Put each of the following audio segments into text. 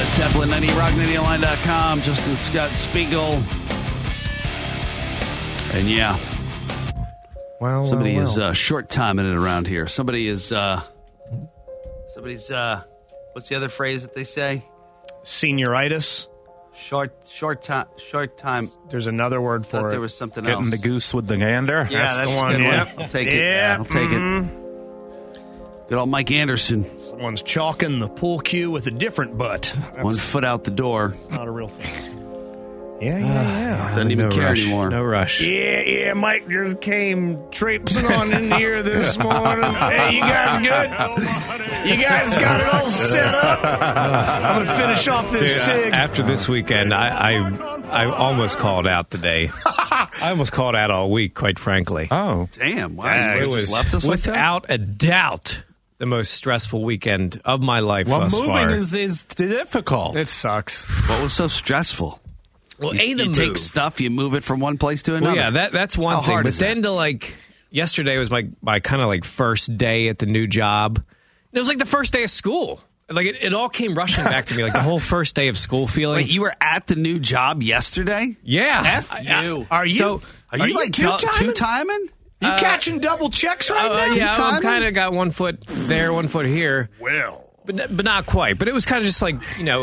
Led Zeppelin, 90 Rock, 90online.com, Justin Scott Spiegel. And yeah, somebody is short timing it around here. Somebody's, what's the other phrase that they say? Senioritis. Short time. There's another word for it. There was something Getting else. the goose with the gander. Yeah, that's the one. Yeah. I'll take it. Yeah. I'll take it. Good old Mike Anderson. Someone's chalking the pool cue with a different butt. That's 1 foot out the door. not a real thing. Yeah. Doesn't even care rush. anymore. No rush. Yeah, Mike just came traipsing on in here this morning. Hey, you guys good? You guys got it all set up? I'm going to finish off this sig. After this weekend, I almost called out today. I almost called out all week, quite frankly. Oh. Damn. Wow. You It just was left us like that? without a doubt the most stressful weekend of my life Well, thus moving far. is difficult. It sucks. What was so stressful? Well, You take stuff, you move it from one place to another. Well, yeah, that's one How thing. hard But is that? then yesterday was my kind of like first day at the new job. And it was like the first day of school. Like it all came rushing back to me, like the whole first day of school feeling. Wait, you were at the new job yesterday? Yeah. F you. Are you? So- Are you like two-timing? two-timing? You catching double checks right now? Yeah, I timing? kind of got 1 foot there, 1 foot here. Well, But not quite. But it was kind of just like,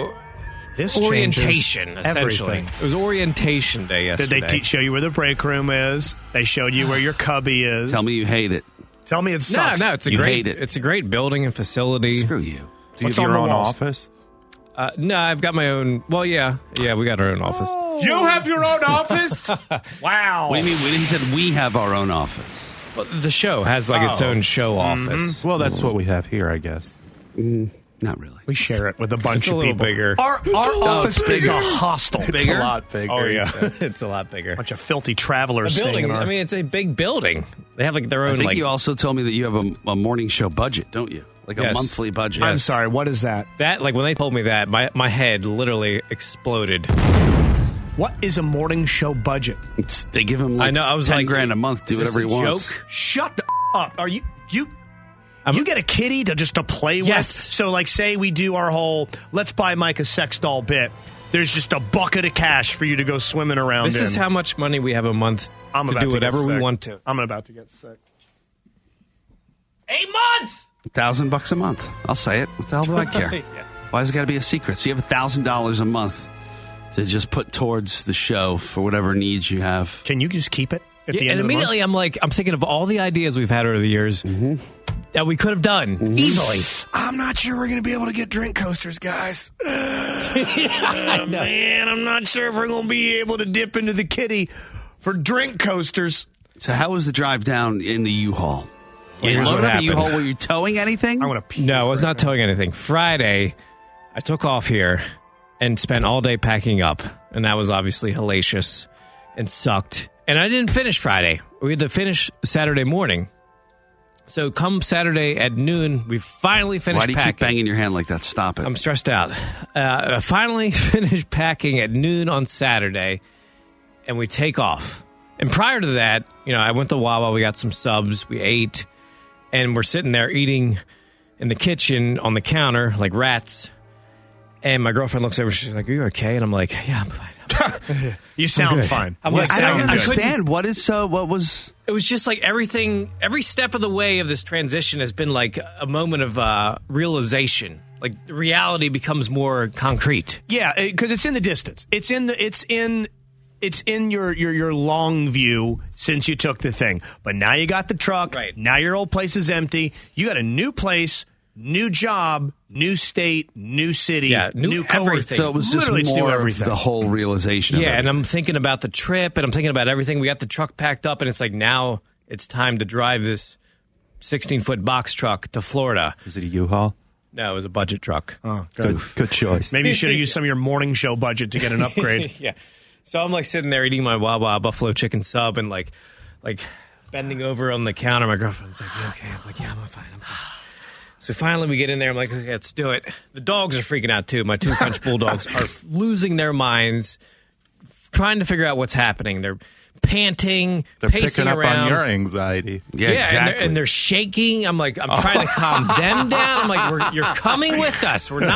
this orientation, changes essentially. everything. It was orientation day Did yesterday. they show you where the break room is? They showed you where your cubby is. Tell me you hate it. Tell me it sucks. No, it's a You great hate it. It's a great building and facility. Screw you. Do you What's have on your the own walls? office? No, I've got my own. Well, yeah, we got our own office. You have your own office? Wow. What do you mean? He said we have our own office. Well, the show has like its own show office. Well, that's what we have here, I guess. Not really. We share it with a bunch It's a of little people. bigger. Our office is bigger. a hostel. It's a lot bigger. Oh yeah, it's a lot bigger. Bunch of filthy travelers The staying building. in our... I mean, it's a big building. They have like their I own. think like you also told me that you have a morning show budget, don't you? Like a Yes. monthly budget. I'm sorry, what is that? that. Like when they told me that, my head literally exploded. What is a morning show budget? They give him like I know. I was 10 like, grand a month. Do is this whatever he a wants. joke? Shut the up. Are you get a kitty to play with? Yes. So like say we do our whole let's buy Mike a sex doll bit. There's just a bucket of cash for you to go swimming around This in. is how much money we have a month I'm to about do to get whatever we sick. want to. I'm about to get sick. A month. $1,000 a month. I'll say it. What the hell do I care? Yeah. Why has it got to be a secret? So you have $1,000 a month to just put towards the show for whatever needs you have. Can you just keep it at the Yeah, end and of the month? immediately I'm thinking of all the ideas we've had over the years that we could have done easily. I'm not sure we're going to be able to get drink coasters, guys. I know. Man, I'm not sure if we're going to be able to dip into the kitty for drink coasters. So how was the drive down in the U-Haul? Well, You here's loaded what up a happened. U-Haul. Were you towing anything? I want to pee. No, I was not towing anything. Friday, I took off here and spent all day packing up, and that was obviously hellacious and sucked. And I didn't finish Friday. We had to finish Saturday morning. So come Saturday at noon, we finally finished Why do you packing. keep banging your hand like that? Stop it. I'm stressed out. I finally finished packing at noon on Saturday, and we take off. And prior to that, I went to Wawa. We got some subs. We ate, and we're sitting there eating in the kitchen on the counter like rats. And my girlfriend looks over. She's like, "Are you okay?" And I'm like, "Yeah, I'm fine." You sound good. fine. I'm You like, I sound don't good. understand. What was... It was just like everything, every step of the way of this transition has been like a moment of realization. Like reality becomes more concrete. Yeah, because it's in the distance. It's in your long view since you took the thing. But now you got the truck. Right. Now your old place is empty. You got a new place, new job, new state, new city, Yeah, new coworker. everything. So it was just Literally, it's new more of everything. the whole realization of Yeah, it. and I'm thinking about the trip, and I'm thinking about everything. We got the truck packed up, and it's like now it's time to drive this 16-foot box truck to Florida. Is it a U-Haul? No, it was a budget truck. Oh, good. Good choice. Maybe you should have used some of your morning show budget to get an upgrade. Yeah. So I'm like sitting there eating my Wawa buffalo chicken sub and like bending over on the counter. My girlfriend's like, "You okay?" I'm like, "Yeah, I'm fine. I'm fine." So finally we get in there. I'm like, "Okay, let's do it." The dogs are freaking out too. My two French bulldogs are losing their minds, trying to figure out what's happening. They're panting, They're pacing picking up around. on your anxiety. Yeah, exactly. And they're shaking. I'm trying to calm them down. I'm like, you're coming with us. We're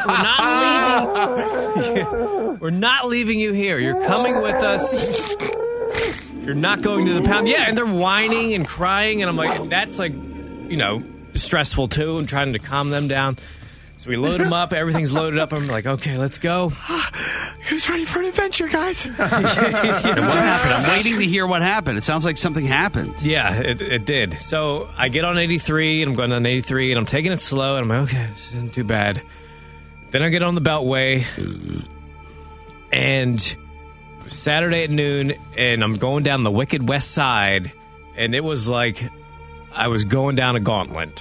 not leaving you here. You're coming with us. You're not going to the pound. Yeah, and they're whining and crying, and I'm like, and that's like, stressful too, and trying to calm them down. So we load them up. Everything's loaded up. I'm like, okay, let's go. Who's ready for an adventure, guys? What happened? I'm waiting to hear what happened. It sounds like something happened. Yeah, it did. So I get on 83, and I'm going on 83, and I'm taking it slow, and I'm like, okay, this isn't too bad. Then I get on the Beltway, and Saturday at noon, and I'm going down the wicked west side, and it was like I was going down a gauntlet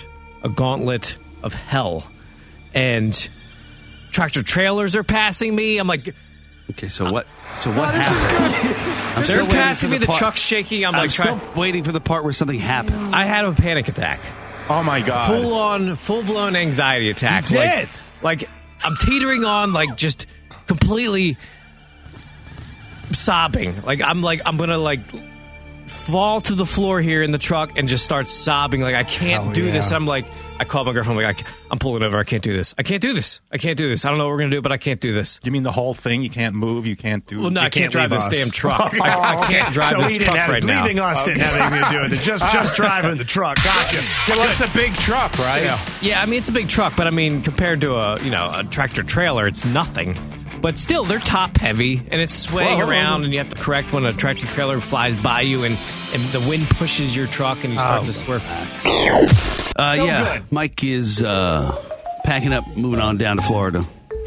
of hell. And tractor trailers are passing me. I'm like, okay, so what happened? They're passing me. The truck's shaking. I'm still waiting for the part where something happened. I had a panic attack. Oh my God! Full-blown anxiety attack. You did? Like I'm teetering on, like just completely sobbing. I'm gonna fall to the floor here in the truck and just start sobbing. Like I can't do this. I'm like, I called my girlfriend. I'm like, I'm pulling over. I can't do this. I can't do this. I don't know what we're gonna do, but I can't do this. You mean the whole thing? You can't move. You can't do. Well, no, I can't drive this damn truck. I can't drive this truck right now. Leaving us didn't have anything to do with it. Just driving the truck. Gotcha. Well, it's a big truck, right? Yeah, I mean it's a big truck, but I mean compared to a tractor trailer, it's nothing. But still, they're top heavy, and it's swaying around, and you have to correct when a tractor trailer flies by you, and the wind pushes your truck, and you start to swerve. Good. Mike is packing up, moving on down to Florida.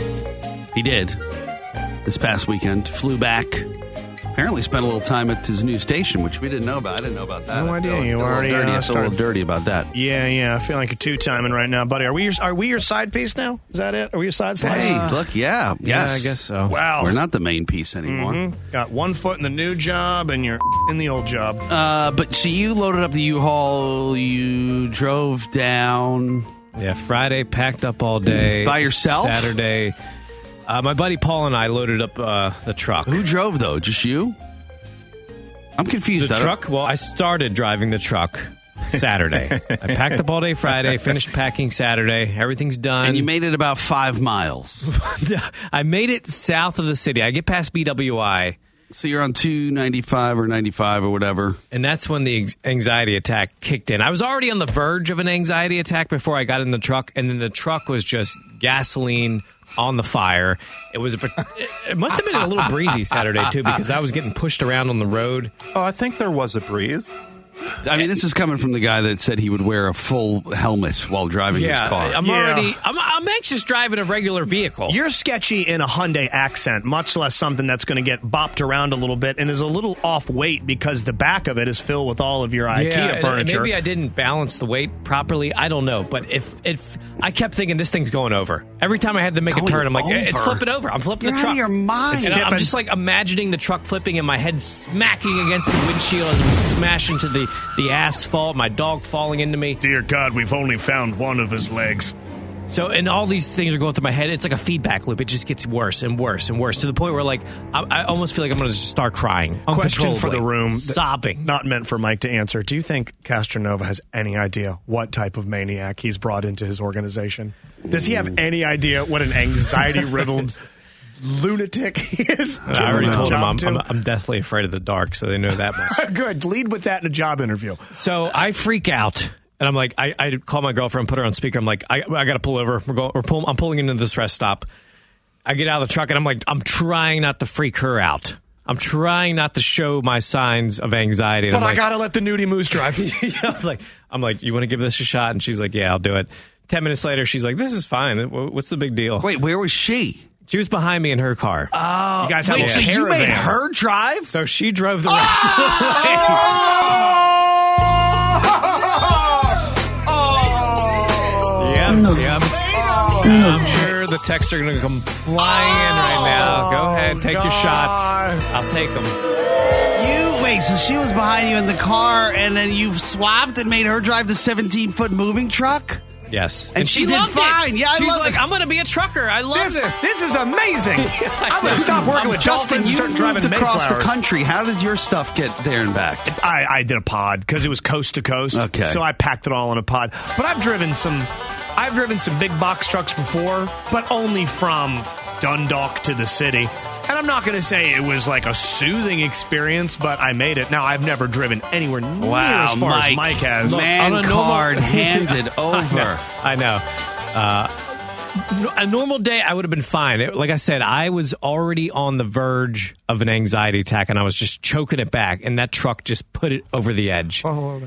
He did this past weekend. Flew back. Apparently spent a little time at his new station, which we didn't know about. I didn't know about that. No idea. You I already feel a little dirty about that. Yeah. I feel like you're two-timing right now, buddy. Are we your side piece now? Is that it? Are we your side slice? Hey, look, yes. I guess so. Wow. We're not the main piece anymore. Mm-hmm. Got one foot in the new job, and you're in the old job. But so you loaded up the U-Haul. You drove down. Yeah, Friday, packed up all day. By yourself? Saturday. My buddy Paul and I loaded up the truck. Who drove, though? Just you? I'm confused. The truck? Well, I started driving the truck Saturday. I packed up all day Friday, finished packing Saturday. Everything's done. And you made it about 5 miles. I made it south of the city. I get past BWI. So you're on 295 or 95 or whatever. And that's when the anxiety attack kicked in. I was already on the verge of an anxiety attack before I got in the truck, and then the truck was just gasoline on the fire. It must have been a little breezy Saturday, too, because I was getting pushed around on the road. Oh, I think there was a breeze. I mean, this is coming from the guy that said he would wear a full helmet while driving his car. I'm anxious driving a regular vehicle. You're sketchy in a Hyundai Accent, much less something that's going to get bopped around a little bit and is a little off weight because the back of it is filled with all of your IKEA furniture. Maybe I didn't balance the weight properly. I don't know. But if I kept thinking this thing's going over. Every time I had to make a turn, I'm like, it's flipping over. I'm flipping the truck. Out of your mind. I'm just like imagining the truck flipping and my head smacking against the windshield as we smash into the asphalt, my dog falling into me. Dear God, we've only found one of his legs. So, and all these things are going through my head. It's like a feedback loop. It just gets worse and worse and worse to the point where, like, I almost feel like I'm going to start crying. Question for the room. Sobbing. Not meant for Mike to answer. Do you think Castronova has any idea what type of maniac he's brought into his organization? Does he have any idea what an anxiety-riddled lunatic he is? I already told him I'm deathly afraid of the dark, so they know that much. Good. Lead with that in a job interview. So I freak out. And I'm like, I call my girlfriend, put her on speaker. I'm like, I got to pull over. I'm pulling into this rest stop. I get out of the truck, and I'm like, I'm trying not to freak her out. I'm trying not to show my signs of anxiety. But I got to let the nudie moose drive. I'm like, you want to give this a shot? And she's like, yeah, I'll do it. 10 minutes later, she's like, this is fine. What's the big deal? Wait, where was she? She was behind me in her car. Oh, you guys have so you made her drive? So she drove the rest of the way. Yep. I'm sure the texts are going to come flying in right now. Go ahead, take your shots. I'll take them. So she was behind you in the car, and then you swapped and made her drive the 17-foot moving truck? Yes. And she did loved fine. It. Yeah, I She's love like, it. I'm going to be a trucker. I love this. This is amazing. I'm going to stop working with Justin, dolphins and you start driving moved across the Mayflowers. country. How did your stuff get there and back? I did a pod because it was coast to coast. Okay. So I packed it all in a pod. But I've driven some big box trucks before, but only from Dundalk to the city. And I'm not going to say it was like a soothing experience, but I made it. Now, I've never driven anywhere near as far as Mike has. Man card handed over. I know. A normal day, I would have been fine. Like I said, I was already on the verge of an anxiety attack, and I was just choking it back, and that truck just put it over the edge.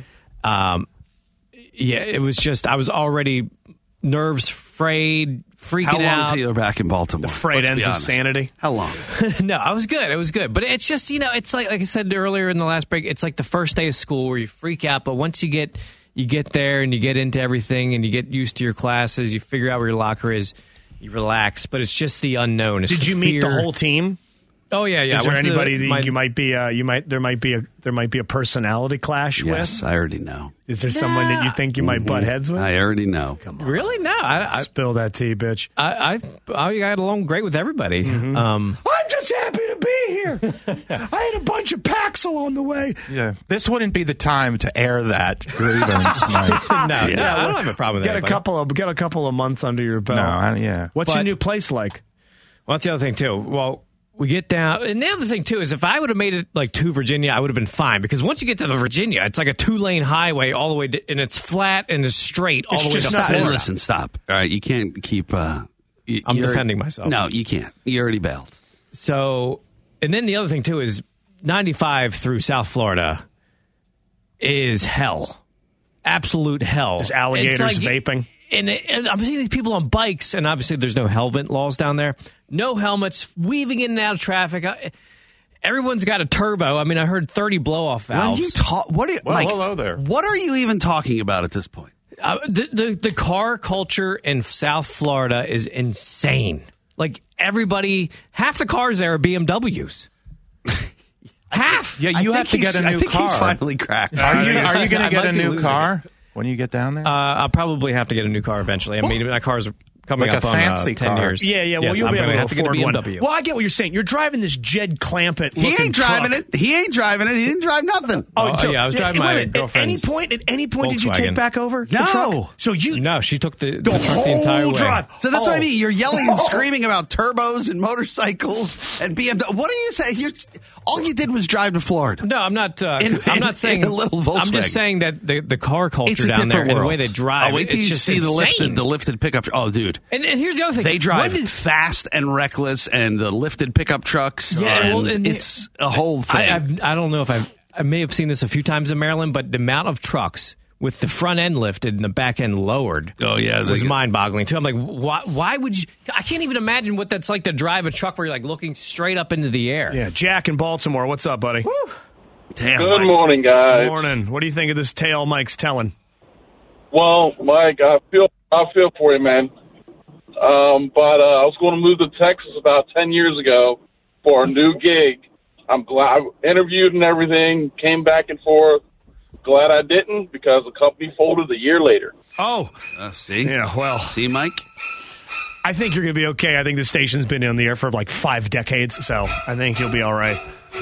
It was just, I was already nerves frayed, freaking How long out. until you were back in Baltimore? The frayed ends of sanity. How long? No, I was good. It was good. But it's just, it's like I said earlier in the last break, it's like the first day of school where you freak out, but once you get there and you get into everything and you get used to your classes, you figure out where your locker is, you relax. But it's just the unknown. It's Did you meet the whole team? Oh yeah. Is there anybody that you might be? There might be a personality clash with? Yes, I already know. Is there someone that you think you might butt heads with? I already know. Really? No. I Spill that tea, bitch. I got along great with everybody. I'm just happy to be here. I had a bunch of Paxil on the way. Yeah, this wouldn't be the time to air that grievance, Mike. No, I don't have a problem with that. Get a couple of months under your belt. What's your new place like? Well, that's the other thing too. Well, we get down, and the other thing too is if I would have made it like to Virginia, I would have been fine because once you get to the Virginia, it's like a 2-lane highway all the way, and it's flat and it's straight all the way to Florida. Listen, stop. All right, you can't keep. I'm defending myself. No, you can't. You already bailed. So, and then the other thing too is 95 through South Florida is hell, absolute hell. There's alligators vaping. And I'm seeing these people on bikes, and obviously there's no helmet laws down there. No helmets, weaving in and out of traffic. Everyone's got a turbo. I mean, I heard 30 blow-off valves. Mike, hello there. What are you even talking about at this point? The car culture in South Florida is insane. Like, half the cars there are BMWs. Half. Yeah, you have to get a new car. I think he's finally cracked. Are you going to get a new losing car when you get down there? I'll probably have to get a new car eventually. I mean, my car's coming Like up a on fancy 10 car. years. Yeah. Well, Yes, you'll I'm be able gonna to have to get a afford one. BMW. Well, I get what you're saying. You're driving this Jed Clampett. He ain't driving it. He ain't driving it. He didn't drive nothing. I was driving my girlfriend's At any point, did you take Volkswagen. back over the No. truck? So No, she took the the truck the entire whole way. drive. So that's what I mean. You're yelling and screaming about turbos and motorcycles and BMW. What are you saying? All you did was drive to Florida. No, I'm not. In saying a little Volkswagen. I'm just saying that the car It's culture a down there different and the world. way they drive. Oh, wait till it's you just see insane. the lifted pickup. Oh, dude. And here's the other thing. They drive When did- fast and reckless, and the lifted pickup trucks. Yeah, and it's a whole thing. I don't know if I may have seen this a few times in Maryland, but the amount of trucks with the front end lifted and the back end lowered. Oh, yeah, was mind-boggling too. I'm like, why would you? I can't even imagine what that's like to drive a truck where you're like looking straight up into the air. Yeah, Jack in Baltimore. What's up, buddy? Damn, Good Mike. morning, guys. Morning. What do you think of this tale Mike's telling? Well, Mike, I feel for you, man. But I was going to move to Texas about 10 years ago for a new gig. I'm glad I interviewed and everything, came back and forth. Glad I didn't because the company folded a year later. Oh, See? yeah. Well, See, Mike? I think you're going to be okay. I think the station's been on the air for like 5 decades, so I think you'll be all right.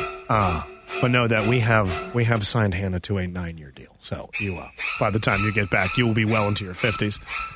But know that we have signed Hannah to a 9-year deal. So you, by the time you get back, you will be well into your 50s.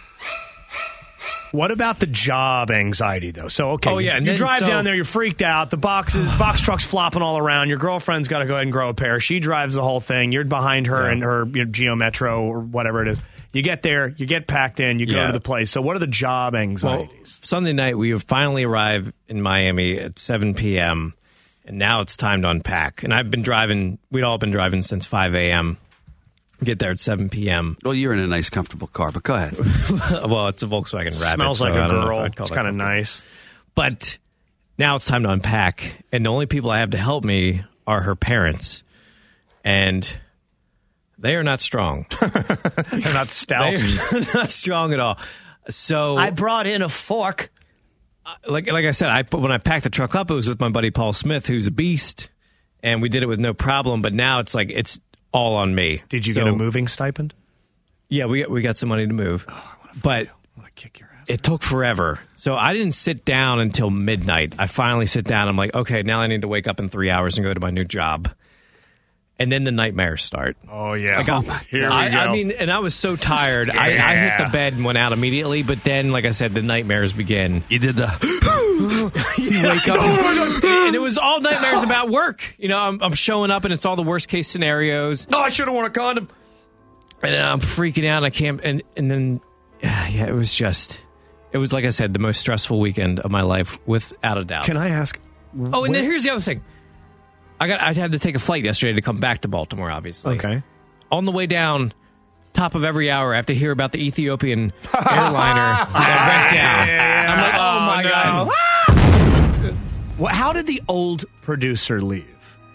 What about the job anxiety, though? So, okay, Oh, yeah, and you then- drive so- down there, you're freaked out. The box truck's flopping all around. Your girlfriend's got to go ahead and grow a pair. She drives the whole thing. You're behind her in her Geo Metro or whatever it is. You get there, you get packed in, you go Yeah. to the place. So, what are the job Well, anxieties? Sunday night we finally arrive in Miami at 7 p.m. and now it's time to unpack. And we'd all been driving since 5 a.m. Get there at 7 p.m. Well, you're in a nice, comfortable car, but go ahead. Well, it's a Volkswagen Rabbit. Smells so like I a don't know if girl. I'd call It's that kind of comfortable. nice. But now it's time to unpack. And the only people I have to help me are her parents. And they are not strong. They're not stout. They're not strong at all. So brought in a fork. like I said, when I packed the truck up, it was with my buddy Paul Smith, who's a beast, and we did it with no problem. But now it's all on me. Did you get a moving stipend? Yeah, we got some money to move. But I'm going to kick your ass. it took forever. So I didn't sit down until midnight. I finally sit down. I'm like, okay, now I need to wake up in 3 hours and go to my new job. And then the nightmares start. Oh, yeah. Here we go. I mean, and I was so tired. I hit the bed and went out immediately. But then, like I said, the nightmares begin. You did the... You wake up. And it was all nightmares about work. You know, I'm showing up and it's all the worst case scenarios. Oh, I should have worn a condom. And I'm freaking out. I can't. And then, yeah, it was like I said, the most stressful weekend of my life, without a doubt. Can I ask? Oh, and then here's the other thing. I had to take a flight yesterday to come back to Baltimore, obviously. Okay. On the way down, top of every hour, I have to hear about the Ethiopian airliner that went down. I'm like, oh my God. Well, how did the old producer leave?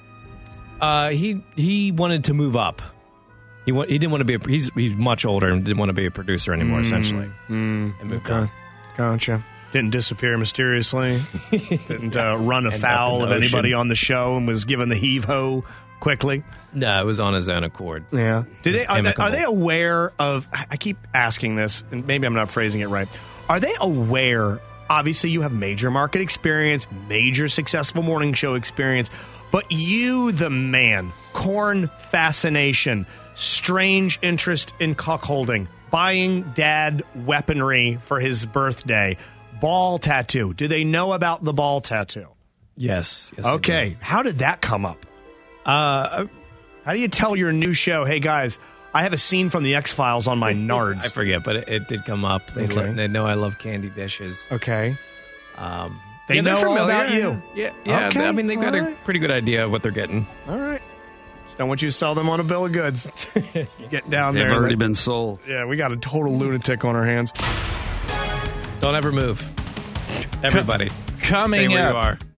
He wanted to move up. He didn't want to be he's much older and didn't want to be a producer anymore, essentially. And moved on. Gotcha. Didn't disappear mysteriously. Didn't run afoul of anybody on the show and was given the heave-ho quickly. No, it was on his own accord. Yeah. Are they aware of... I keep asking this, and maybe I'm not phrasing it right. Are they aware... Obviously, you have major market experience, major successful morning show experience, but you, the man, corn fascination, strange interest in cuckolding, buying dad weaponry for his birthday... Ball tattoo. Do they know about the ball tattoo? Yes. Okay. How did that come up? How do you tell your new show, hey, guys, I have a scene from the X-Files on my nards? I forget, but it did come up. They know I love candy dishes. Okay. They know all about you. Yeah. Okay. I mean, they've got a pretty good idea of what they're getting. All right. Just don't want you to sell them on a bill of goods. Get down there. They've already been sold. Yeah, we got a total lunatic on our hands. Don't ever move. Everybody. Coming Stay where up. you are.